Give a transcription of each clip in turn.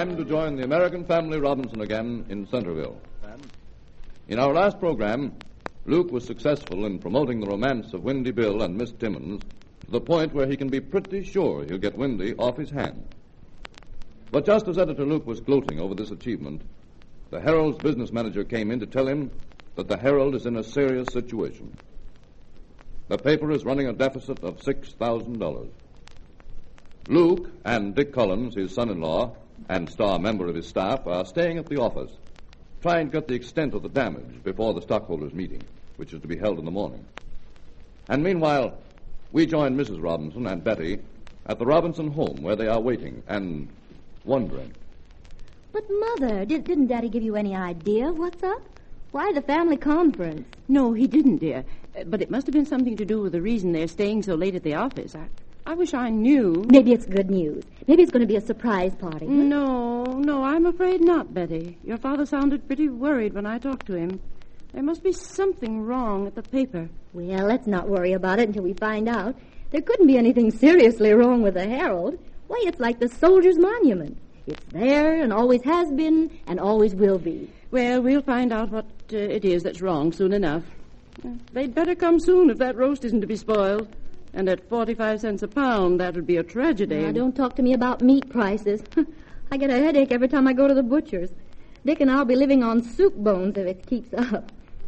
time to join the American Family Robinson again in Centerville. In our last program, Luke was successful in promoting the romance of Windy Bill and Miss Timmons to the point where he can be pretty sure he'll get Windy off his hand. But just as Editor Luke was gloating over this achievement, the Herald's business manager came in to tell him that the Herald is in a serious situation. The paper is running a deficit of $6,000. Luke and Dick Collins, his son-in-law, and star member of his staff, are staying at the office, trying to get the extent of the damage before the stockholders' meeting, which is to be held in the morning. And meanwhile, we join Mrs. Robinson and Betty at the Robinson home, where they are waiting and wondering. But, Mother, didn't Daddy give you any idea of what's up? Why the family conference? No, he didn't, dear. But it must have been something to do with the reason they're staying so late at the office. I wish I knew. Maybe it's good news. Maybe it's going to be a surprise party. Huh? No, I'm afraid not, Betty. Your father sounded pretty worried when I talked to him. There must be something wrong at the paper. Well, let's not worry about it until we find out. There couldn't be anything seriously wrong with the Herald. Why, it's like the Soldiers' Monument. It's there and always has been and always will be. Well, we'll find out what it is that's wrong soon enough. They'd better come soon if that roast isn't to be spoiled. And at 45 cents a pound, that would be a tragedy. Now, don't talk to me about meat prices. I get a headache every time I go to the butcher's. Dick and I'll be living on soup bones if it keeps up.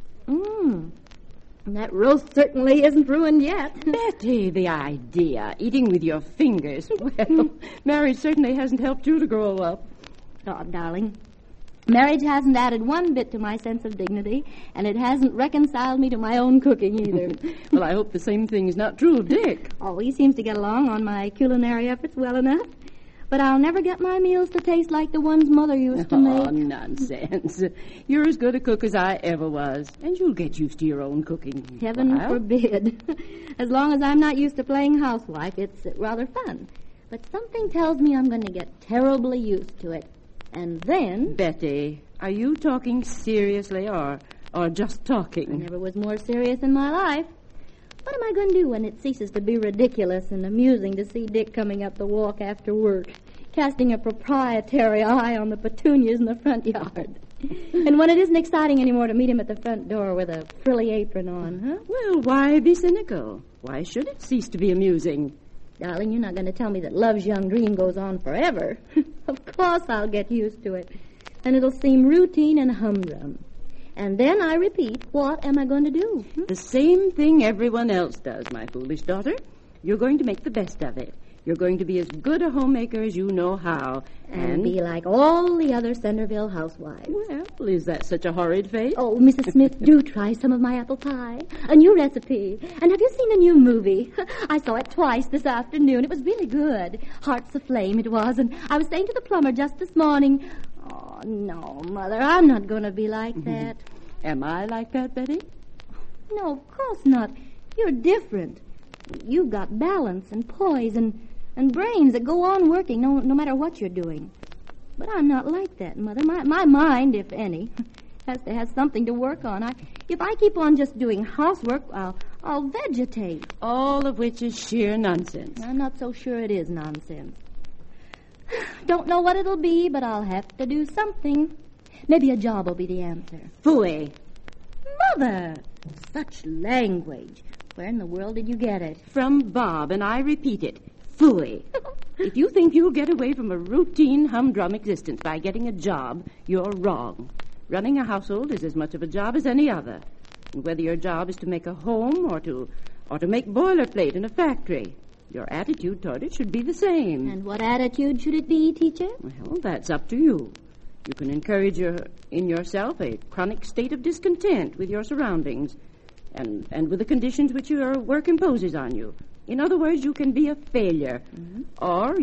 That roast certainly isn't ruined yet. Betty, the idea, eating with your fingers. Well, marriage certainly hasn't helped you to grow up. Oh, darling, marriage hasn't added one bit to my sense of dignity, and it hasn't reconciled me to my own cooking either. Well, I hope the same thing is not true of Dick. Oh, he seems to get along on my culinary efforts well enough. But I'll never get my meals to taste like the ones Mother used to make. Oh, nonsense. You're as good a cook as I ever was, and you'll get used to your own cooking. Heaven forbid. As long as I'm not used to playing housewife, it's rather fun. But something tells me I'm going to get terribly used to it. And then... Betty, are you talking seriously or just talking? I never was more serious in my life. What am I going to do when it ceases to be ridiculous and amusing to see Dick coming up the walk after work, casting a proprietary eye on the petunias in the front yard? And when it isn't exciting anymore to meet him at the front door with a frilly apron on, huh? Well, why be cynical? Why should it cease to be amusing? Darling, you're not going to tell me that love's young dream goes on forever. Of course I'll get used to it. And it'll seem routine and humdrum. And then, I repeat, what am I going to do? The same thing everyone else does, my foolish daughter. You're going to make the best of it. You're going to be as good a homemaker as you know how. And be like all the other Centerville housewives. Well, is that such a horrid fate? Oh, Mrs. Smith, do try some of my apple pie. A new recipe. And have you seen the new movie? I saw it twice this afternoon. It was really good. Hearts Aflame it was. And I was saying to the plumber just this morning... Oh, no, Mother, I'm not going to be like that. Am I like that, Betty? No, of course not. You're different. You've got balance and poise and brains that go on working no matter what you're doing. But I'm not like that, Mother. My mind, if any, has to have something to work on. If I keep on just doing housework, I'll vegetate. All of which is sheer nonsense. I'm not so sure it is nonsense. Don't know what it'll be, but I'll have to do something. Maybe a job will be the answer. Phooey. Mother! Such language. Where in the world did you get it? From Bob, and I repeat it. Phooey. If you think you'll get away from a routine, humdrum existence by getting a job, you're wrong. Running a household is as much of a job as any other. And whether your job is to make a home or to make boilerplate in a factory... Your attitude toward it should be the same. And what attitude should it be, teacher? Well, that's up to you. You can encourage in yourself a chronic state of discontent with your surroundings and with the conditions which your work imposes on you. In other words, you can be a failure. Mm-hmm. Or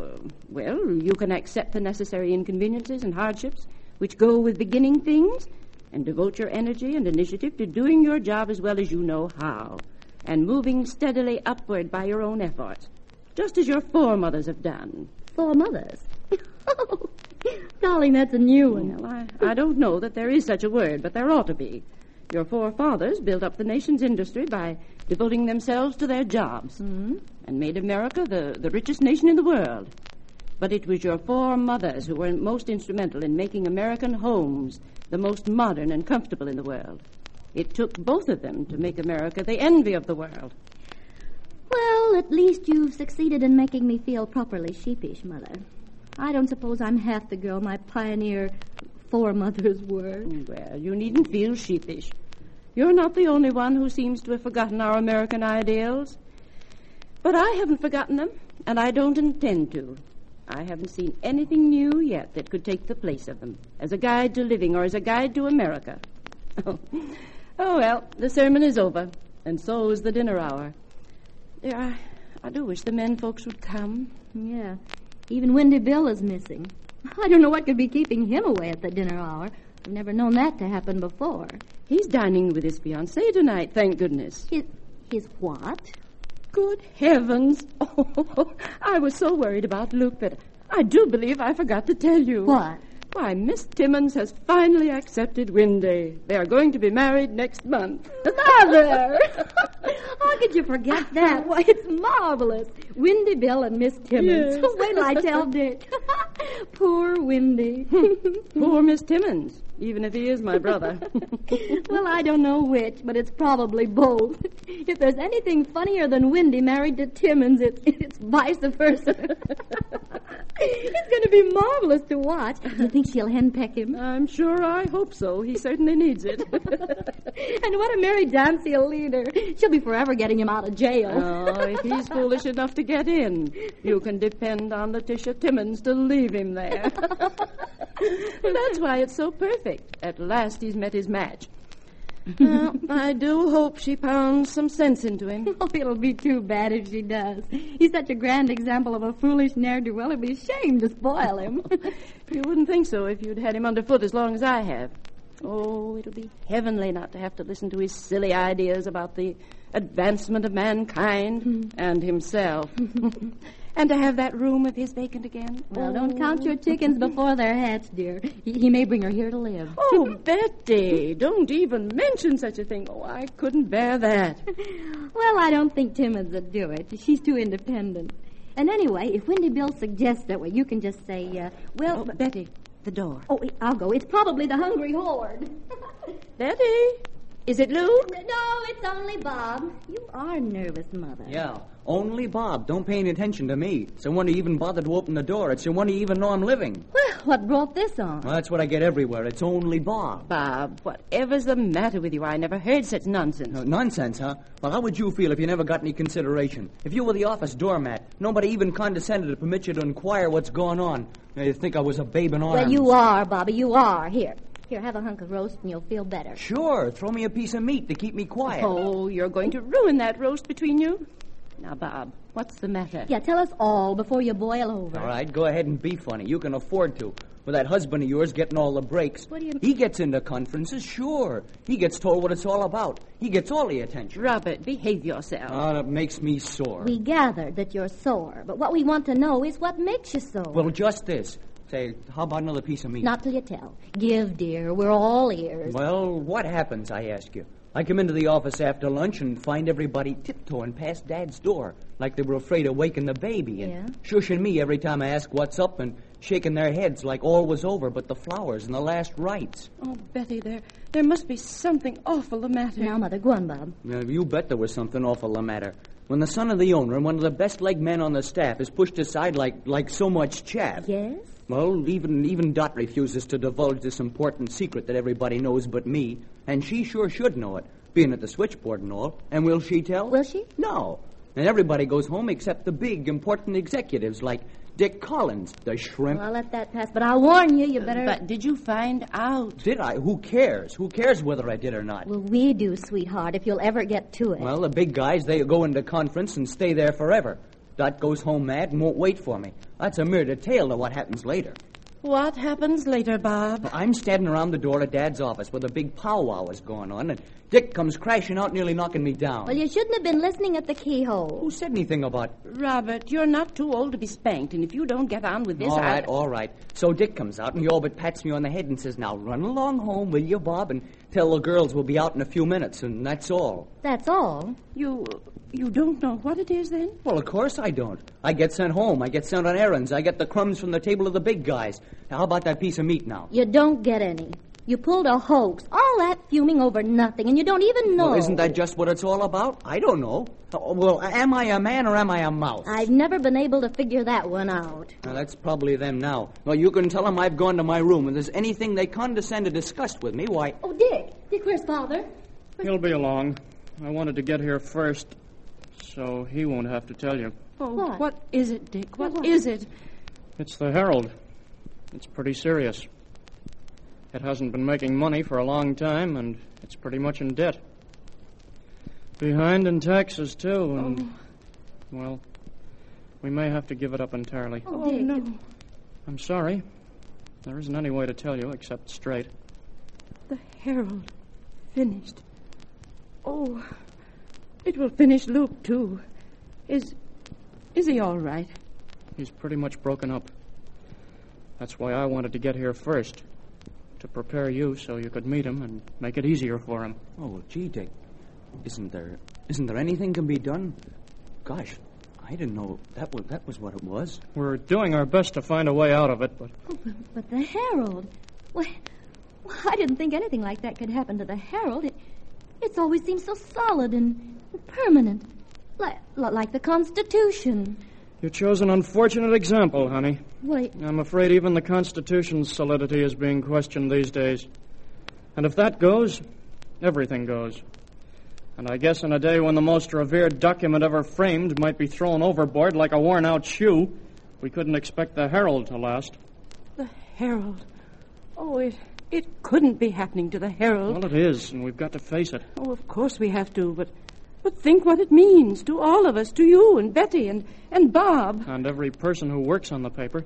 you can accept the necessary inconveniences and hardships which go with beginning things and devote your energy and initiative to doing your job as well as you know how. And moving steadily upward by your own efforts, just as your foremothers have done. Foremothers? Oh, darling, that's a new one. Well, I don't know that there is such a word, but there ought to be. Your forefathers built up the nation's industry by devoting themselves to their jobs and made America the richest nation in the world. But it was your four mothers who were most instrumental in making American homes the most modern and comfortable in the world. It took both of them to make America the envy of the world. Well, at least you've succeeded in making me feel properly sheepish, Mother. I don't suppose I'm half the girl my pioneer foremothers were. Well, you needn't feel sheepish. You're not the only one who seems to have forgotten our American ideals. But I haven't forgotten them, and I don't intend to. I haven't seen anything new yet that could take the place of them, as a guide to living or as a guide to America. Oh, well, the sermon is over, and so is the dinner hour. I do wish the men folks would come. Yeah, even Windy Bill is missing. I don't know what could be keeping him away at the dinner hour. I've never known that to happen before. He's dining with his fiancée tonight, thank goodness. His what? Good heavens. Oh, I was so worried about Luke that I do believe I forgot to tell you. What? Why, Miss Timmons has finally accepted Windy. They are going to be married next month. Mother! How could you forget that? Why, it's marvelous. Windy Bill and Miss Timmons. Yes. Wait till I tell Dick. Poor Windy. Poor Miss Timmons, even if he is my brother. Well, I don't know which, but it's probably both. If there's anything funnier than Windy married to Timmons, it's vice versa. It's going to be marvelous to watch. Do you think she'll henpeck him? I'm sure I hope so. He certainly needs it. And what a merry dance he'll lead her. She'll be forever getting him out of jail. Oh, if he's foolish enough to get in, you can depend on Letitia Timmons to leave him there. That's why it's so perfect. At last he's met his match. Well, I do hope she pounds some sense into him. Oh, it'll be too bad if she does. He's such a grand example of a foolish ne'er-do-well. It'd be a shame to spoil him. You wouldn't think so if you'd had him underfoot as long as I have. Oh, it'll be heavenly not to have to listen to his silly ideas about the advancement of mankind and himself. And to have that room of his vacant again. Well, don't count your chickens before they're hatched, dear. He may bring her here to live. Oh, Betty, don't even mention such a thing. Oh, I couldn't bear that. Well, I don't think Timmons would do it. She's too independent. And anyway, if Windy Bill suggests that way, you can just say, Oh, Betty, the door. Oh, I'll go. It's probably the hungry horde. Betty, is it Lou? No, it's only Bob. You are nervous, Mother. Yeah, only Bob. Don't pay any attention to me. It's no wonder you even bothered to open the door. It's no wonder you even know I'm living. Well, what brought this on? Well, that's what I get everywhere. It's only Bob. Bob, whatever's the matter with you? I never heard such nonsense. Nonsense, huh? Well, how would you feel if you never got any consideration? If you were the office doormat, nobody even condescended to permit you to inquire what's going on. You'd think I was a babe in arms. Well, you are, Bobby. You are. Here, have a hunk of roast and you'll feel better. Sure. Throw me a piece of meat to keep me quiet. Oh, you're going to ruin that roast between you? Now, Bob, what's the matter? Yeah, tell us all before you boil over. All right, go ahead and be funny. You can afford to. With that husband of yours getting all the breaks. What do you mean? He gets into conferences, sure. He gets told what it's all about. He gets all the attention. Robert, behave yourself. Oh, that makes me sore. We gathered that you're sore, but what we want to know is what makes you sore. Well, just this. Say, how about another piece of meat? Not till you tell. Give, dear. We're all ears. Well, what happens, I ask you? I come into the office after lunch and find everybody tiptoeing past Dad's door, like they were afraid of waking the baby, and shushing me every time I ask what's up, and shaking their heads like all was over but the flowers and the last rites. Oh, Betty, there must be something awful the matter. Now, Mother, go on, Bob. You bet there was something awful the matter. When the son of the owner and one of the best leg men on the staff is pushed aside like so much chaff. Yes? Well, even Dot refuses to divulge this important secret that everybody knows but me, and she sure should know it, being at the switchboard and all. And will she tell? Will she? No. And everybody goes home except the big, important executives like Dick Collins, the shrimp. Well, I'll let that pass, but I'll warn you, you better... But did you find out? Did I? Who cares? Who cares whether I did or not? Well, we do, sweetheart, if you'll ever get to it. Well, the big guys, they go into conference and stay there forever. Dot goes home mad and won't wait for me. That's a mere detail of what happens later. What happens later, Bob? I'm standing around the door of Dad's office where the big powwow is going on, and Dick comes crashing out, nearly knocking me down. Well, you shouldn't have been listening at the keyhole. Who said anything about... Robert, you're not too old to be spanked, and if you don't get on with this... All right. So Dick comes out, and he all but pats me on the head and says, "Now run along home, will you, Bob, and Tell the girls we'll be out in a few minutes, and that's all. That's all? You don't know what it is, then? Well, of course I don't. I get sent home. I get sent on errands. I get the crumbs from the table of the big guys. Now, how about that piece of meat now? You don't get any. You pulled a hoax. All that fuming over nothing, and you don't even know. Well, isn't that just what it's all about? I don't know. Well, am I a man or am I a mouse? I've never been able to figure that one out. Now, that's probably them now. Well, you can tell them I've gone to my room, and there's anything they condescend to discuss with me, why... Oh, Dick. Dick, where's Father? He'll be along. I wanted to get here first, so he won't have to tell you. Oh, what is it, Dick? What is it? It's the Herald. It's pretty serious. It hasn't been making money for a long time, and it's pretty much in debt. Behind in taxes, too, and... Well, we may have to give it up entirely. Oh, Dick. No. I'm sorry. There isn't any way to tell you except straight. The Herald. Finished. Oh, it will finish Luke, too. Is he all right? He's pretty much broken up. That's why I wanted to get here first. To prepare you so you could meet him and make it easier for him. Oh, well, gee, Dick, isn't there anything can be done? Gosh, I didn't know that was what it was. We're doing our best to find a way out of it, but... Oh, but the Herald... Well, I didn't think anything like that could happen to the Herald. It's always seemed so solid and permanent. Like the Constitution. You chose an unfortunate example, honey. Well, I'm afraid even the Constitution's solidity is being questioned these days. And if that goes, everything goes. And I guess in a day when the most revered document ever framed might be thrown overboard like a worn-out shoe, we couldn't expect the Herald to last. The Herald. Oh, it couldn't be happening to the Herald. Well, it is, and we've got to face it. Oh, of course we have to, but think what it means to all of us, to you and Betty and Bob. And every person who works on the paper.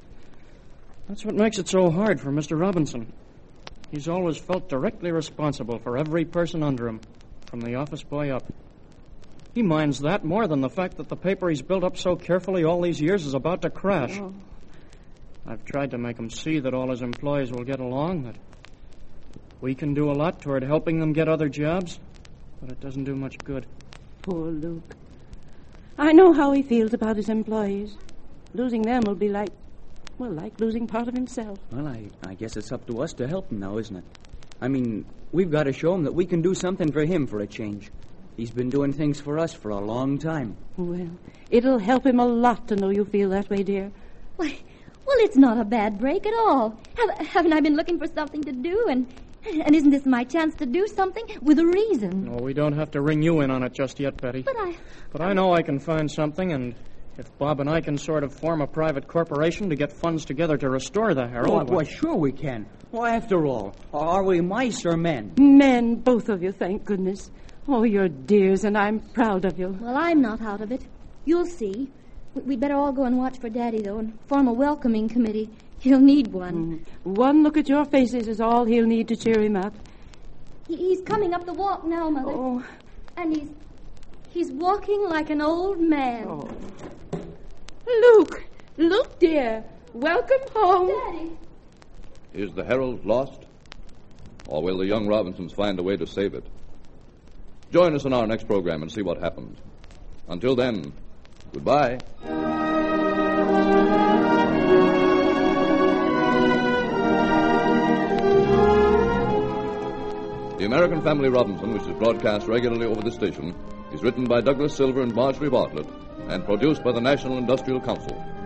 That's what makes it so hard for Mr. Robinson. He's always felt directly responsible for every person under him, from the office boy up. He minds that more than the fact that the paper he's built up so carefully all these years is about to crash. Oh. I've tried to make him see that all his employees will get along, that we can do a lot toward helping them get other jobs. But it doesn't do much good. Poor Luke. I know how he feels about his employees. Losing them will be like losing part of himself. Well, I guess it's up to us to help him now, isn't it? I mean, we've got to show him that we can do something for him for a change. He's been doing things for us for a long time. Well, it'll help him a lot to know you feel that way, dear. Well, it's not a bad break at all. Haven't I been looking for something to do, and isn't this my chance to do something with a reason? No, we don't have to ring you in on it just yet, Betty. But I know I can find something, and if Bob and I can sort of form a private corporation to get funds together to restore the Herald... Well, sure we can. Well, after all, are we mice or men? Men, both of you, thank goodness. Oh, you're dears, and I'm proud of you. Well, I'm not out of it. You'll see. We'd better all go and watch for Daddy, though, and form a welcoming committee. He'll need one. One look at your faces is all he'll need to cheer him up. He's coming up the walk now, Mother. Oh. And he's walking like an old man. Oh. Luke, dear. Welcome home. Daddy. Is the Herald lost? Or will the young Robinsons find a way to save it? Join us in our next program and see what happens. Until then, goodbye. The American Family Robinson, which is broadcast regularly over the station, is written by Douglas Silver and Marjorie Bartlett and produced by the National Industrial Council.